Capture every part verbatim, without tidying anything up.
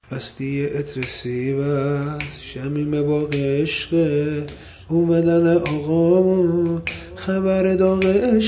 هستی عطر سیب است شمیم باغ عشقه، اومدن آقامون خبر داغ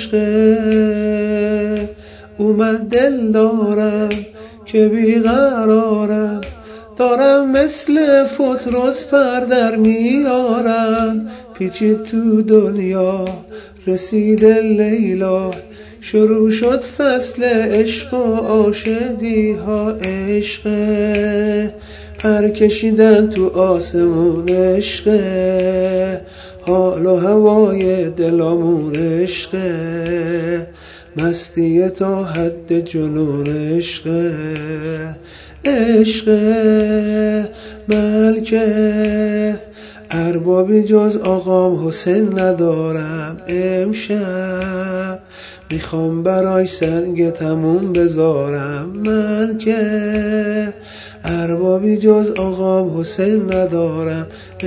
عشقه. اومد دل دارم که بیقرارم، دارم مثل فتراس پر در میارم. پیچید تو دنیا رسید لیلا، شروع شد فصل عشق و عاشقی ها. عشقه پر کشیدن تو آسمون، عشقه حال و هوای دلامون، عشقه مستی تا حد جنون، عشقه عشقه ملکه. اربابی جز آقام حسین ندارم، امشب میخوام برای سنگ تموم بذارم. من که اربابی جز آقام حسین ندارم،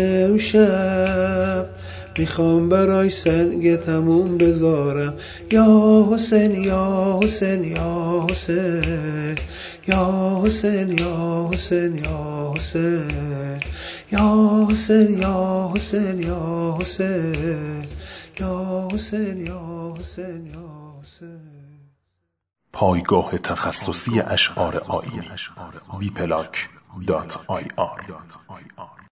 امشب میخوام برای سنگ تموم بذارم. یا حسین یا حسین یا حسین یا حسین یا حسین یا حسین یا حسین یا حسین یا حسین یا حسین یا حسین یا حسین. پایگاه تخصصی اشعار آیینی وی پلاک دات آی آر